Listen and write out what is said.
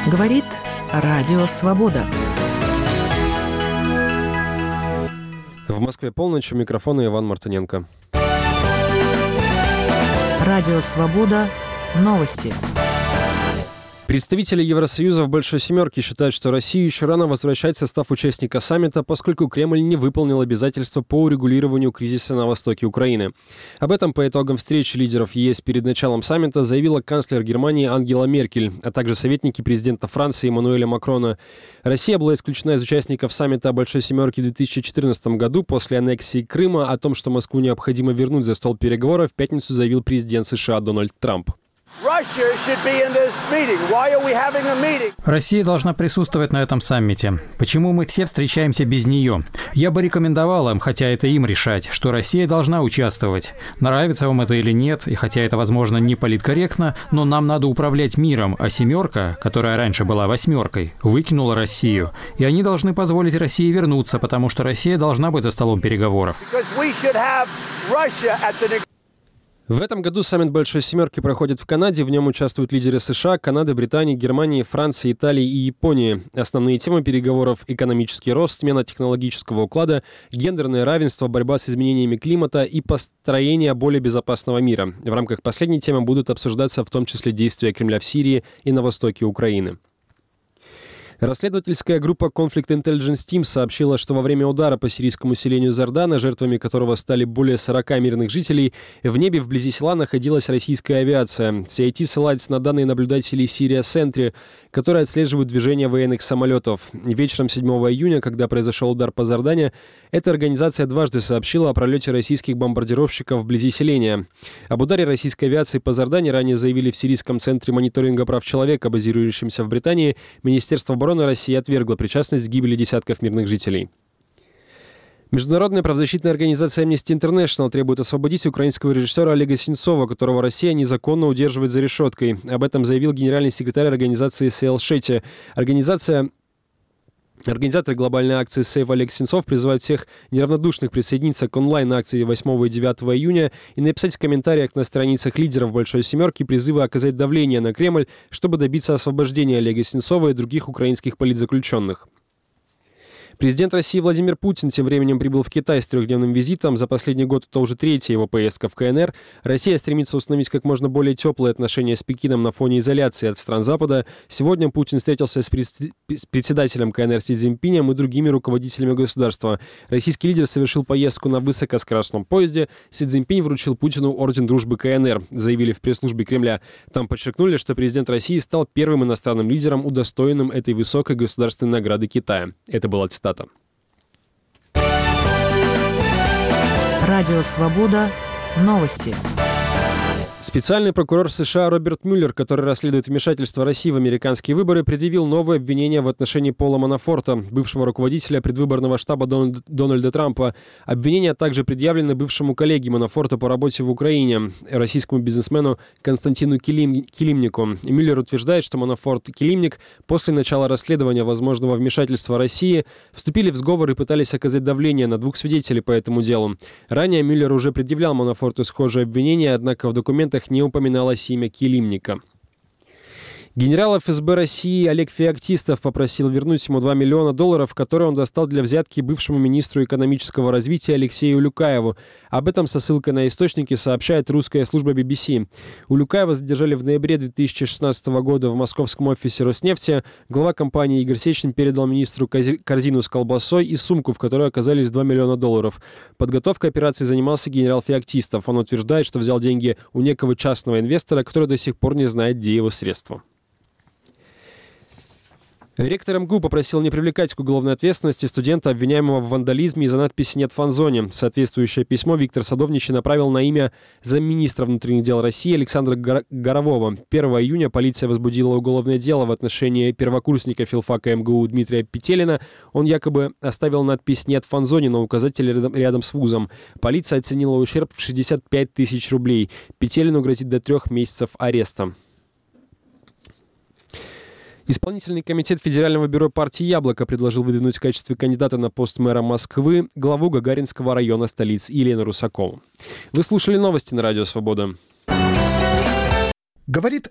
Говорит Радио Свобода. В Москве полночь, у микрофона Иван Мартыненко. Радио Свобода. Новости. Представители Евросоюза в Большой Семерке считают, что России еще рано возвращать в состав участника саммита, поскольку Кремль не выполнил обязательства по урегулированию кризиса на востоке Украины. Об этом по итогам встречи лидеров ЕС перед началом саммита заявила канцлер Германии Ангела Меркель, а также советники президента Франции Эммануэля Макрона. Россия была исключена из участников саммита Большой Семерки в 2014 году после аннексии Крыма. О том, что Москву необходимо вернуть за стол переговоров, в пятницу заявил президент США Дональд Трамп. Россия должна присутствовать на этом саммите. Почему мы все встречаемся без нее? Я бы рекомендовал им, хотя это им решать, что Россия должна участвовать. Нравится вам это или нет, и хотя это, возможно, не политкорректно, но нам надо управлять миром, а семерка, которая раньше была восьмеркой, выкинула Россию. И они должны позволить России вернуться, потому что Россия должна быть за столом переговоров. В этом году саммит Большой Семерки проходит в Канаде. В нем участвуют лидеры США, Канады, Британии, Германии, Франции, Италии и Японии. Основные темы переговоров – экономический рост, смена технологического уклада, гендерное равенство, борьба с изменениями климата и построение более безопасного мира. В рамках последней темы будут обсуждаться в том числе действия Кремля в Сирии и на востоке Украины. Расследовательская группа Conflict Intelligence Team сообщила, что во время удара по сирийскому селению Зардана, жертвами которого стали более 40 мирных жителей, в небе вблизи села находилась российская авиация. CIT ссылается на данные наблюдателей Syria Sentry, которые отслеживают движение военных самолетов. Вечером 7 июня, когда произошел удар по Зардане, эта организация дважды сообщила о пролете российских бомбардировщиков вблизи селения. Об ударе российской авиации по Зардане ранее заявили в Сирийском центре мониторинга прав человека, базирующемся в Британии. Министерство обороны России отвергло причастность к гибели десятков мирных жителей. Международная правозащитная организация Amnesty International требует освободить украинского режиссера Олега Сенцова, которого Россия незаконно удерживает за решеткой. Об этом заявил генеральный секретарь организации Сейл Шетти. Организаторы глобальной акции «Сейв Олег Сенцов» призывают всех неравнодушных присоединиться к онлайн-акции 8 и 9 июня и написать в комментариях на страницах лидеров Большой Семерки призывы оказать давление на Кремль, чтобы добиться освобождения Олега Сенцова и других украинских политзаключенных. Президент России Владимир Путин тем временем прибыл в Китай с трехдневным визитом. За последний год это уже третья его поездка в КНР. Россия стремится установить как можно более теплые отношения с Пекином на фоне изоляции от стран Запада. Сегодня Путин встретился с председателем КНР Си Цзиньпинем и другими руководителями государства. Российский лидер совершил поездку на высокоскоростном поезде. Си Цзиньпинь вручил Путину орден дружбы КНР, заявили в пресс-службе Кремля. Там подчеркнули, что президент России стал первым иностранным лидером, удостоенным этой высокой государственной награды Китая. Это была цитата. Радио Свобода. Новости. Специальный прокурор США Роберт Мюллер, который расследует вмешательство России в американские выборы, предъявил новые обвинения в отношении Пола Манафорта, бывшего руководителя предвыборного штаба Дональда Трампа. Обвинения также предъявлены бывшему коллеге Манафорта по работе в Украине, российскому бизнесмену Константину Килимнику. Мюллер утверждает, что Манафорт и Килимник после начала расследования возможного вмешательства России вступили в сговор и пытались оказать давление на двух свидетелей по этому делу. Ранее Мюллер уже предъявлял Манафорту схожие обвинения, однако в документах не упоминалось имя Килимника. Генерал ФСБ России Олег Феоктистов попросил вернуть ему $2 миллиона, которые он достал для взятки бывшему министру экономического развития Алексею Улюкаеву. Об этом со ссылкой на источники сообщает русская служба BBC. Улюкаева задержали в ноябре 2016 года в московском офисе Роснефти. Глава компании Игорь Сечин передал министру корзину с колбасой и сумку, в которой оказались $2 миллиона. Подготовкой операции занимался генерал Феоктистов. Он утверждает, что взял деньги у некого частного инвестора, который до сих пор не знает, где его средства. Ректор МГУ попросил не привлекать к уголовной ответственности студента, обвиняемого в вандализме из-за надписи «Нет» в фан-зоне. Соответствующее письмо Виктор Садовничий направил на имя замминистра внутренних дел России Александра Горового. 1 июня полиция возбудила уголовное дело в отношении первокурсника филфака МГУ Дмитрия Петелина. Он якобы оставил надпись «Нет» в фан-зоне на указателе рядом с вузом. Полиция оценила ущерб в 65 тысяч рублей. Петелину грозит до 3 месяцев ареста. Исполнительный комитет Федерального бюро партии «Яблоко» предложил выдвинуть в качестве кандидата на пост мэра Москвы главу Гагаринского района столицы Елену Русакову. Вы слушали новости на Радио Свобода. Говорит